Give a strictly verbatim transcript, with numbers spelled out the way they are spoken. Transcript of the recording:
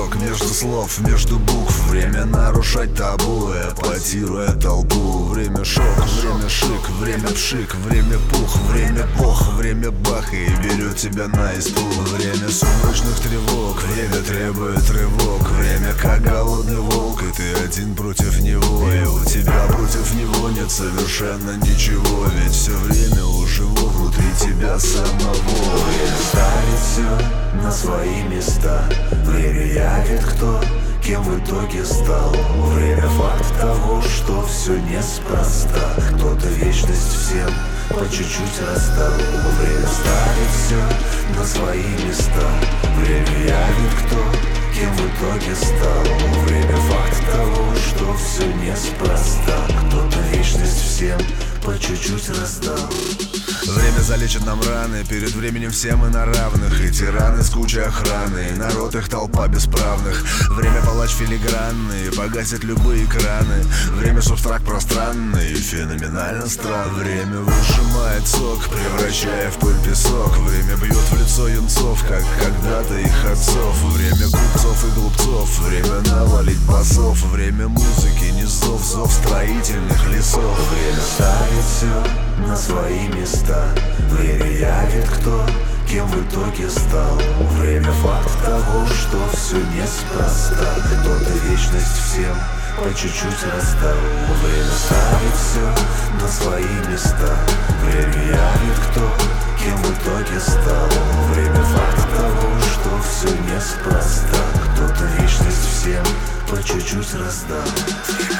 шаг между слов, между букв. Время нарушать табу, эпатируя толпу. Время шок, время шик, время пшик, время пух, время бог, время бах, и берет тебя на испуг. Время сумрачных тревог, время требует рывок. Время как голодный волк, и ты один против него, и у тебя против него нет совершенно ничего. Ведь все время ужило внутри тебя самого. Время ставит все на свои места. Время явит, кто кем в итоге стал. Время факт того, что все неспроста. Кто-то вечность всем по чуть-чуть расстал. Время ставит все на свои места. Время явит, кто кем в итоге стал. Время факт того, что все неспроста. Кто-то вечность всем по чуть-чуть раздал. Время залечит нам раны, перед временем все мы на равных. И тираны с кучей охраны, и народ их толпа бесправных. Время палач филигранный, погасит любые экраны. Время субстракт пространный и феноменально странный. Время выжимает сок, превращая в пыль песок. Время бьет в лицо юнцов, как когда-то их отцов. Время купцов и глупцов, время навалить басов. Время музыки, низов, зов строительных лесов. Время ставит все на свои места. Время явит, кто кем в итоге стал. Время факт того, что все неспроста. Кто-то вечность всем по чуть-чуть раздал. Время ставит все на свои места. Время явит, кто кем в итоге стал. Время факт того, что все неспроста. Кто-то вечность всем по чуть-чуть раздал.